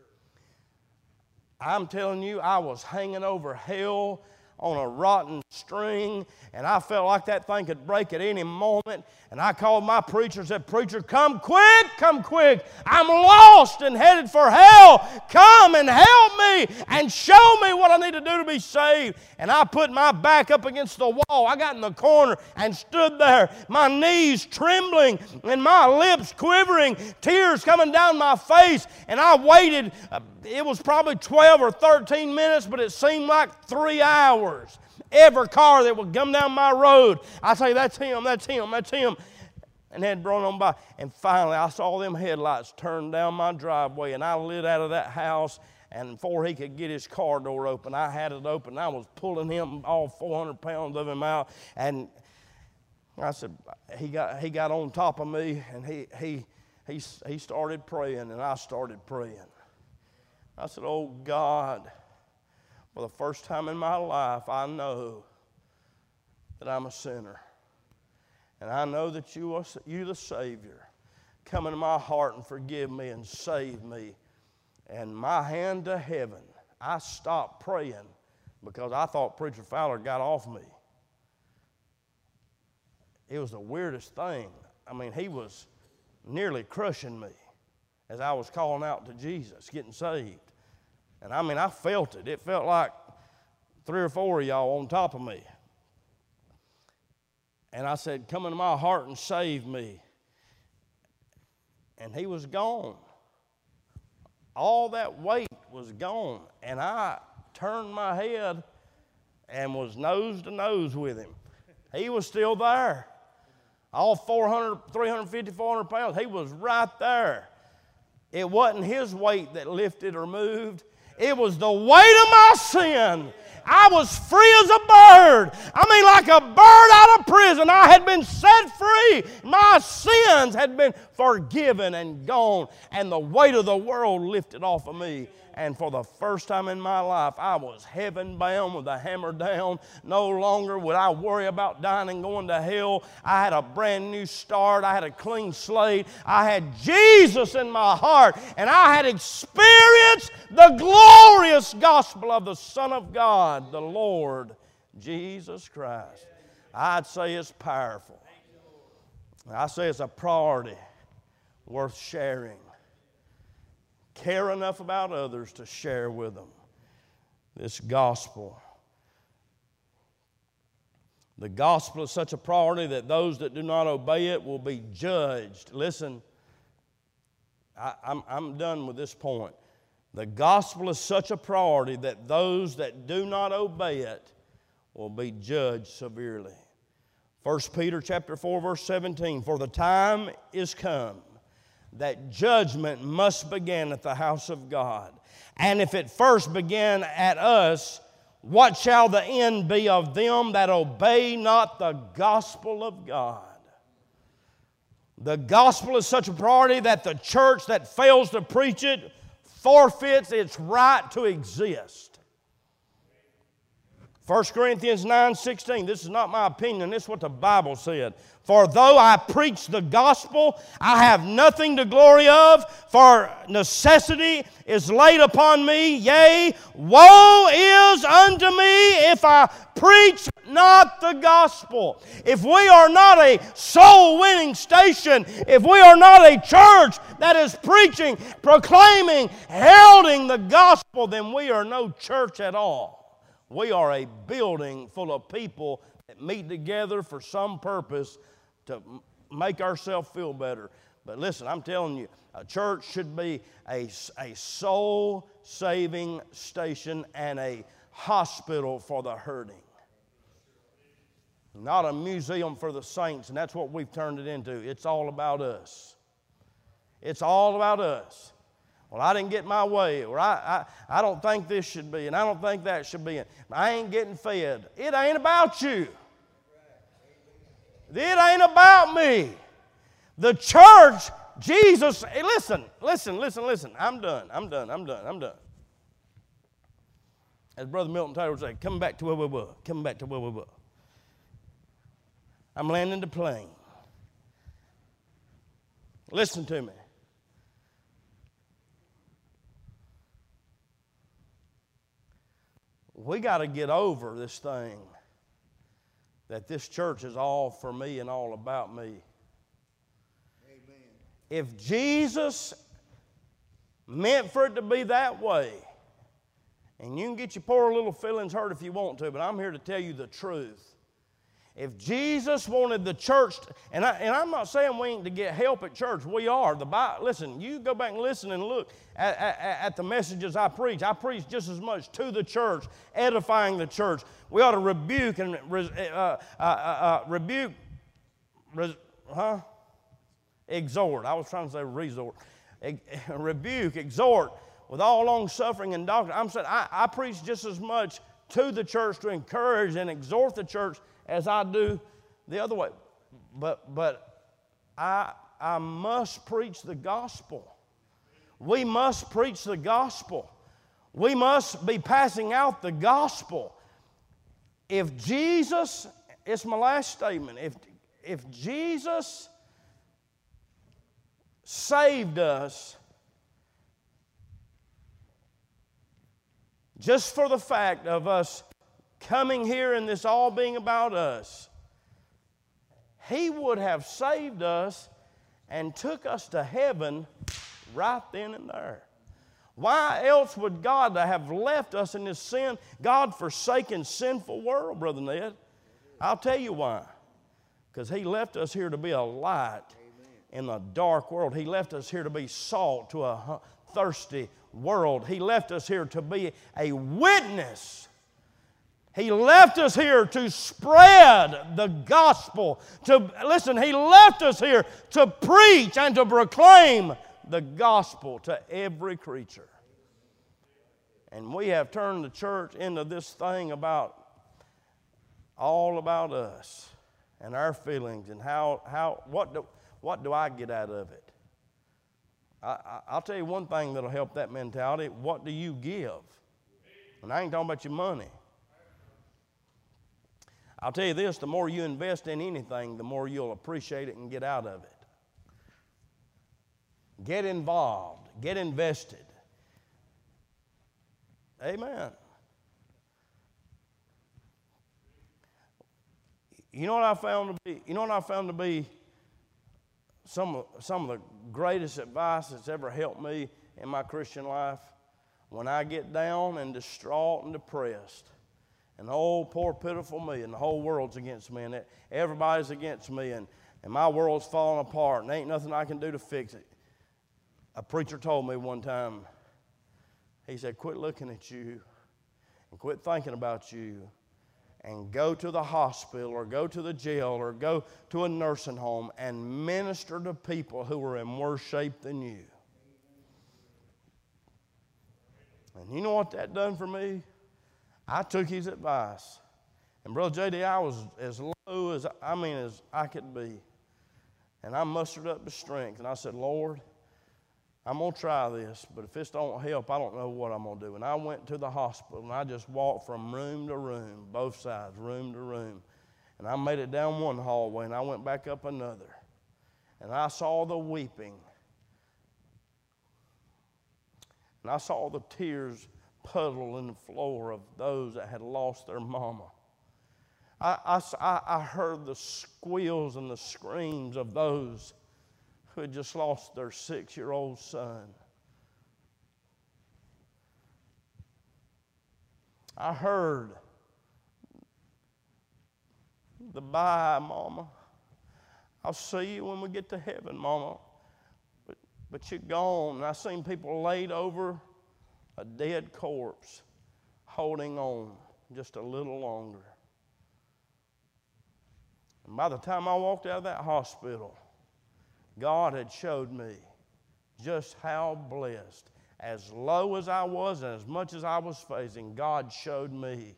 I'm telling you, I was hanging over hell on a rotten string, and I felt like that thing could break at any moment. And I called my preacher and said, "Preacher, come quick, come quick. I'm lost and headed for hell. Come and help me and show me what I need to do to be saved." And I put my back up against the wall. I got in the corner and stood there, my knees trembling and my lips quivering, tears coming down my face. And I waited. It was probably 12 or 13 minutes, but it seemed like 3 hours. Every car that would come down my road, I say, "That's him, that's him, that's him." And they'd run on by. And finally, I saw them headlights turn down my driveway, and I lit out of that house. And before he could get his car door open, I had it open. I was pulling him, all 400 pounds of him out. And I said, he got on top of me, and he started praying, and I started praying. I said, "Oh God, for the first time in my life, I know that I'm a sinner. And I know that you the Savior. Come into my heart and forgive me and save me." And my hand to heaven, I stopped praying because I thought Preacher Fowler got off me. It was the weirdest thing. I mean, he was nearly crushing me as I was calling out to Jesus, getting saved. And I mean, I felt it. It felt like 3 or 4 of y'all on top of me. And I said, "Come into my heart and save me." And he was gone. All that weight was gone. And I turned my head and was nose to nose with him. He was still there. All 350, 400 pounds, he was right there. It wasn't his weight that lifted or moved. It was the weight of my sin. I was free as a bird. I mean, like a bird out of prison. I had been set free. My sins had been forgiven and gone. And the weight of the world lifted off of me. And for the first time in my life, I was heaven bound with the hammer down. No longer would I worry about dying and going to hell. I had a brand new start. I had a clean slate. I had Jesus in my heart. And I had experienced the glorious gospel of the Son of God, the Lord Jesus Christ. I'd say it's powerful. I say it's a priority worth sharing. care enough about others to share with them this gospel. The gospel is such a priority that those that do not obey it will be judged. Listen, I'm done with this point. The gospel is such a priority that those that do not obey it will be judged severely. 1 Peter chapter 4, verse 17, for the time is come that judgment must begin at the house of God. And if it first began at us, what shall the end be of them that obey not the gospel of God? The gospel is such a priority that the church that fails to preach it forfeits its right to exist. 1 Corinthians 9:16, this is not my opinion, this is what the Bible said. For though I preach the gospel, I have nothing to glory of, for necessity is laid upon me. Yea, woe is unto me if I preach not the gospel. If we are not a soul-winning station, if we are not a church that is preaching, proclaiming, heralding the gospel, then we are no church at all. We are a building full of people that meet together for some purpose to make ourselves feel better. But listen, I'm telling you, a church should be a soul-saving station and a hospital for the hurting. Not a museum for the saints, and that's what we've turned it into. It's all about us. It's all about us. Well, I didn't get my way, or I don't think this should be, and I don't think that should be. I ain't getting fed. It ain't about you. It ain't about me. The church, Jesus, hey, listen. I'm done. As Brother Milton Taylor would say, coming back to where we were. I'm landing the plane. Listen to me. We got to get over this thing that this church is all for me and all about me. Amen. If Jesus meant for it to be that way, and you can get your poor little feelings hurt if you want to, but I'm here to tell you the truth. If Jesus wanted the church, and I'm not saying we ain't to get help at church. We are. The Bible, listen, you go back and listen and look at the messages I preach. I preach just as much to the church, edifying the church. We ought to rebuke and exhort. I was trying to say resort. Rebuke, exhort with all long suffering and doctrine. I'm saying I preach just as much to the church to encourage and exhort the church as I do the other way. But I must preach the gospel. We must preach the gospel. We must be passing out the gospel. If Jesus, it's my last statement, if Jesus saved us just for the fact of us coming here and this all being about us, He would have saved us and took us to heaven right then and there. Why else would God have left us in this sin, God-forsaken, sinful world, Brother Ned? I'll tell you why. Because He left us here to be a light in a dark world. He left us here to be salt to a thirsty world. He left us here to be a witness. He left us here to spread the gospel. He left us here to preach and to proclaim the gospel to every creature. And we have turned the church into this thing all about us and our feelings and what do I get out of it? I'll tell you one thing that'll help that mentality. What do you give? And I ain't talking about your money. I'll tell you this, the more you invest in anything, the more you'll appreciate it and get out of it. Get involved. Get invested. Amen. You know what I found to be some of the greatest advice that's ever helped me in my Christian life, when I get down and distraught and depressed, and oh, poor pitiful me, and the whole world's against me, and everybody's against me, and my world's falling apart, and there ain't nothing I can do to fix it. A preacher told me one time, he said, quit looking at you and quit thinking about you, and go to the hospital or go to the jail or go to a nursing home and minister to people who are in worse shape than you. And you know what that done for me? I took his advice. And Brother J.D., I was as low as I could be. And I mustered up the strength. And I said, Lord, I'm going to try this, but if this don't help, I don't know what I'm going to do. And I went to the hospital, and I just walked from room to room, both sides, room to room. And I made it down one hallway, and I went back up another. And I saw the weeping. And I saw the tears puddle in the floor of those that had lost their mama. I heard the squeals and the screams of those who had just lost their 6-year-old son. I heard the bye, Mama. I'll see you when we get to heaven, Mama. But you're gone. And I seen people laid over a dead corpse, holding on just a little longer. And by the time I walked out of that hospital, God had showed me just how blessed. As low as I was and as much as I was facing, God showed me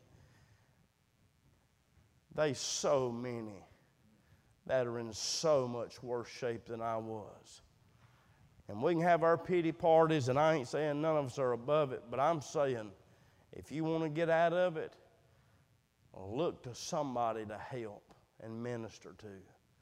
there's so many that are in so much worse shape than I was. And we can have our pity parties, and I ain't saying none of us are above it, but I'm saying if you want to get out of it, look to somebody to help and minister to.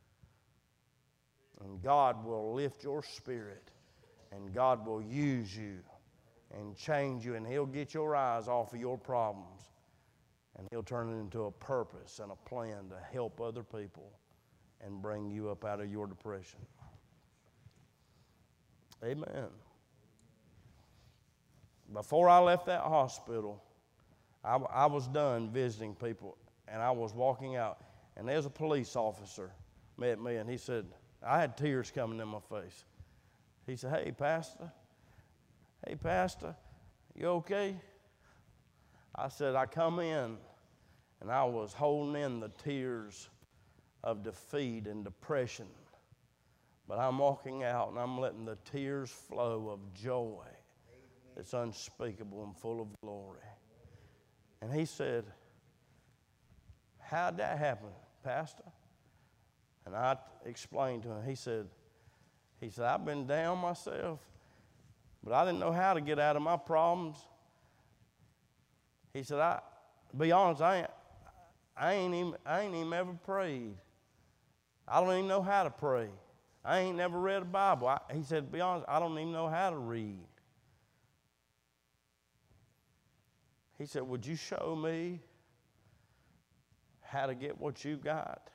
And God will lift your spirit, and God will use you and change you, and He'll get your eyes off of your problems, and He'll turn it into a purpose and a plan to help other people and bring you up out of your depression. Amen. Before I left that hospital, I was done visiting people, and I was walking out, and there's a police officer met me, and he said, I had tears coming in my face. He said, hey, Pastor, you okay? I said, I come in, and I was holding in the tears of defeat and depression. But I'm walking out, and I'm letting the tears flow of joy that's unspeakable and full of glory. And he said, how'd that happen, Pastor? And I explained to him. He said, I've been down myself, but I didn't know how to get out of my problems. He said, to be honest, I ain't even ever prayed. I don't even know how to pray. I ain't never read a Bible. He said, to be honest, I don't even know how to read. He said, would you show me how to get what you got?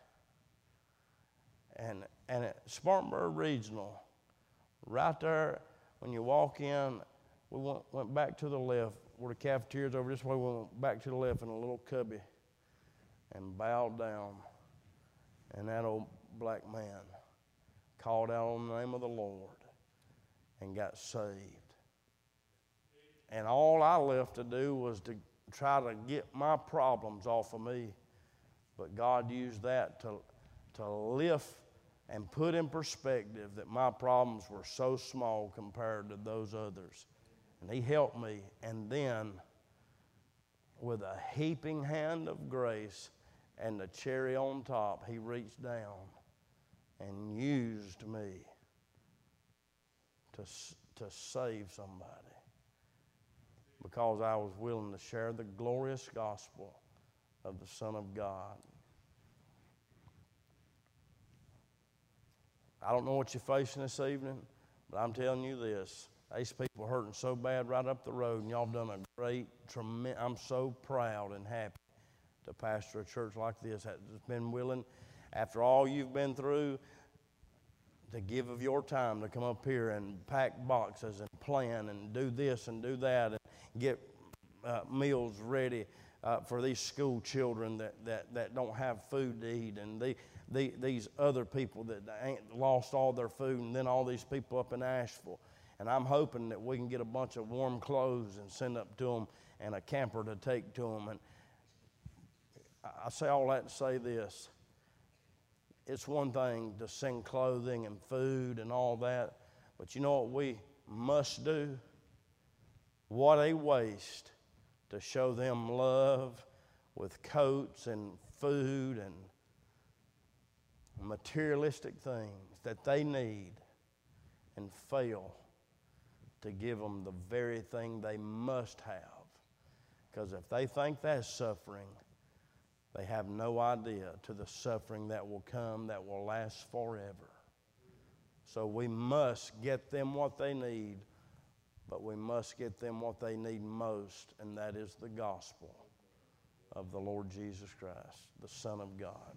And at Spartanburg Regional, right there, when you walk in, we went back to the left, where the cafeteria's over this way. We went back to the left in a little cubby and bowed down. And that old black man called out on the name of the Lord and got saved. And all I left to do was to try to get my problems off of me. But God used that to lift and put in perspective that my problems were so small compared to those others. And He helped me. And then, with a heaping hand of grace and the cherry on top, He reached down and used me to save somebody, because I was willing to share the glorious gospel of the Son of God. I don't know what you're facing this evening, but I'm telling you this. These people hurting so bad right up the road, and y'all done a great, I'm so proud and happy to pastor a church like this that's been willing, after all you've been through, to give of your time to come up here and pack boxes and plan and do this and do that and get meals ready for these school children that don't have food to eat, and these other people that ain't lost all their food, and then all these people up in Asheville. And I'm hoping that we can get a bunch of warm clothes and send up to them, and a camper to take to them. And I say all that to say this. It's one thing to send clothing and food and all that, but you know what we must do? What a waste to show them love with coats and food and materialistic things that they need, and fail to give them the very thing they must have. Because if they think that's suffering, they have no idea to the suffering that will come, that will last forever. So we must get them what they need, but we must get them what they need most, and that is the gospel of the Lord Jesus Christ, the Son of God.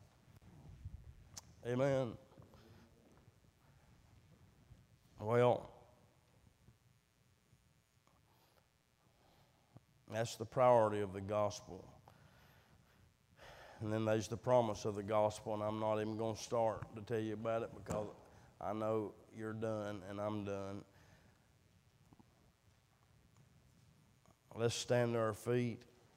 Amen. Well, that's the priority of the gospel. And then there's the promise of the gospel, and I'm not even going to start to tell you about it because I know you're done and I'm done. Let's stand to our feet.